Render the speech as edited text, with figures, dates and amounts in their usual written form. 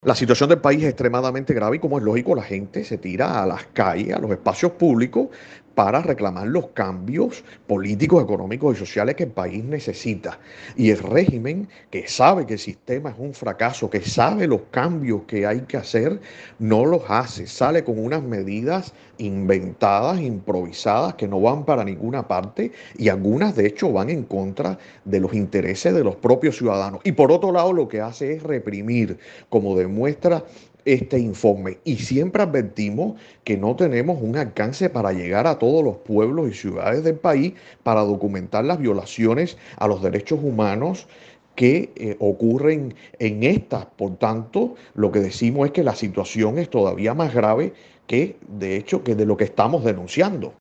La situación del país es extremadamente grave y como es lógico, la gente se tira a las calles, a los espacios públicos para reclamar los cambios políticos, económicos y sociales que el país necesita. Y el régimen, que sabe que el sistema es un fracaso, que sabe los cambios que hay que hacer, no los hace. Sale con unas medidas inventadas, improvisadas, que no van para ninguna parte y algunas de hecho van en contra de los intereses de los propios ciudadanos. Y por otro lado, lo que hace es reprimir, como demuestra este informe. Y siempre advertimos que no tenemos un alcance para llegar a todos los pueblos y ciudades del país para documentar las violaciones a los derechos humanos que ocurren en estas. Por tanto, lo que decimos es que la situación es todavía más grave que, de hecho, que de lo que estamos denunciando.